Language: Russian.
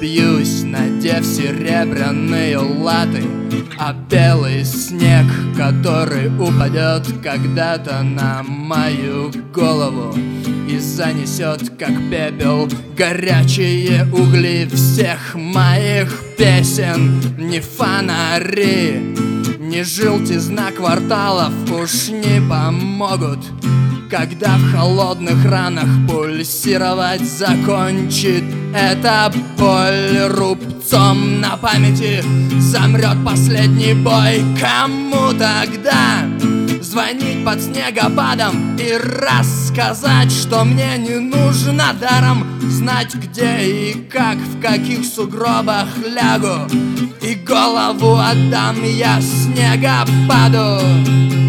бьюсь, надев серебряные латы, а белый снег, который упадет когда-то на мою голову и занесет, как пепел, горячие угли всех моих песен. Ни фонари, ни желтизна кварталов уж не помогут, когда в холодных ранах пульсировать закончит эта боль. Рубцом на памяти замрет последний бой. Кому тогда звонить под снегопадом и рассказать, что мне не нужно даром знать, где и как, в каких сугробах лягу, и голову отдам я снегопаду.